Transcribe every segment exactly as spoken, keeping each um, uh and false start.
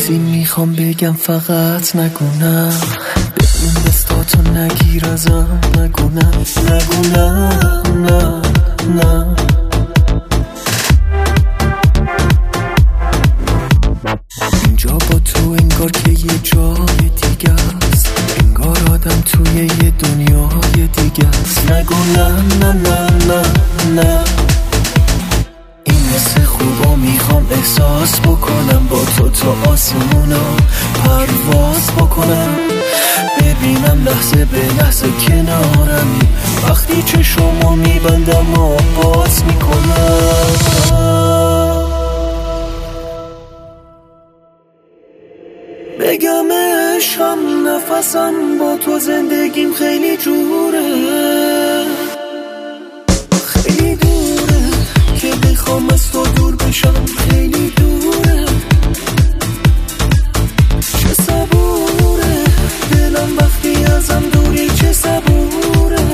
چیزی میخوام بگم فقط نگونم، بدون دستاتو نگیر ازم، نگونم نگونم نه نه. اینجا با تو انگار که یه جای دیگه است، انگار آدم توی یه دنیای دیگه است. نگونم نه نه نه نه. این مثل خوبا میخوام احساس بکنم، با تو تا آسمونا پرواز بکنم، ببینم لحظه به لحظه کنارمی، وقتی چشمو میبندم و باز میکنم. بگم عشقم نفسم با تو زندگیم خیلی جوره، خیلی دوره که بخوام از تو دور بشم، خیلی دوره. چه صبوره دلم وقتی ازم دوری، چه صبوره.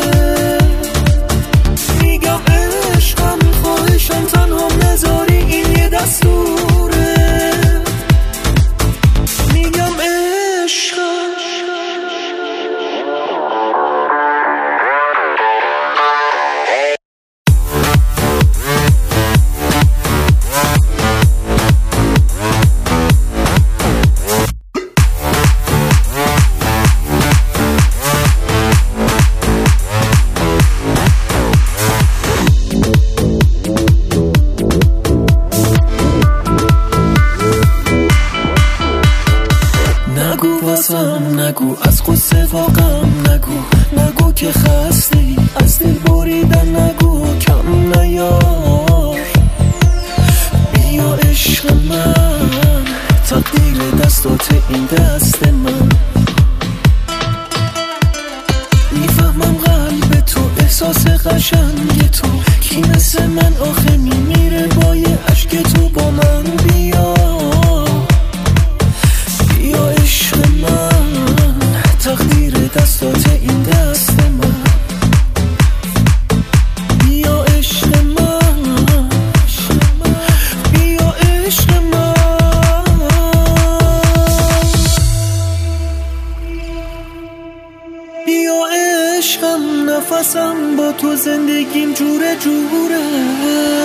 میگم عشقم خواهشم تنها نذاری، این یه دستوره. میگم عشقم نگو از قصه واقعم، نگو نگو که خستی از دل بریدن، نگو کم نیار. بیا عشق من تقدیر دستات این دست من، میفهمم قلب تو احساس قشنگ تو، کی مثل من آخه میمیره با یه عشق تو با من. بیا بیا عشق من تقدیر دستات این دست من، بیا عشق من، بیا عشق من. بیا عشقم نفسم با تو زندگیم جوره جوره.